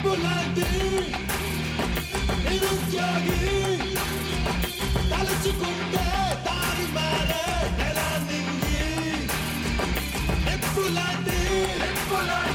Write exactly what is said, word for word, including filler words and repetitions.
పులాంటి నిరుద్యోగి తలుచుకుంటే దారి మారే నెల నింగి నిప్పులాంటి నిప్పులాంటి